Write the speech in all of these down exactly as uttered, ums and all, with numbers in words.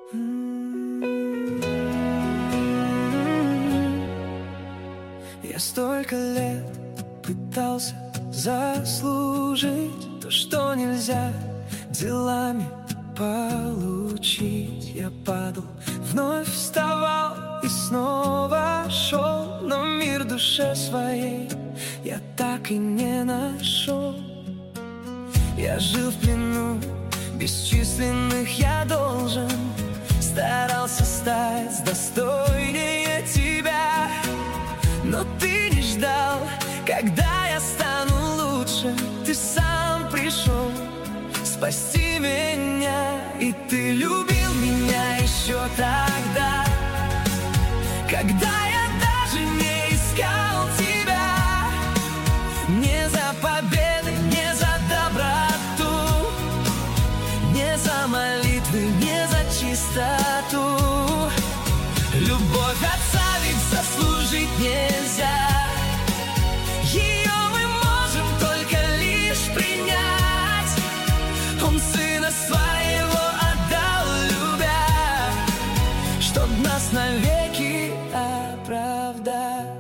Я столько лет пытался заслужить то, что нельзя делами получить. Я падал, вновь вставал и снова шел, но мир душе своей я так и не нашел. Я жил в плену бесчисленных я должен, старался стать достойнее тебя, но ты не ждал, когда я стану лучше. Ты сам пришел спасти меня, и ты любил меня еще тогда, когда я даже не искал тебя. Не за победы, не за доброту, не за молитвы, не за чистоту. Любовь отца ведь заслужить нельзя, ее мы можем только лишь принять. Он сына своего отдал, любя, чтоб нас навеки оправдать.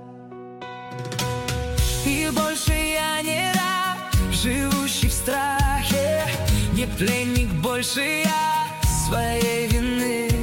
И больше я не раб, живущий в страхе, не пленник больше я своей вины.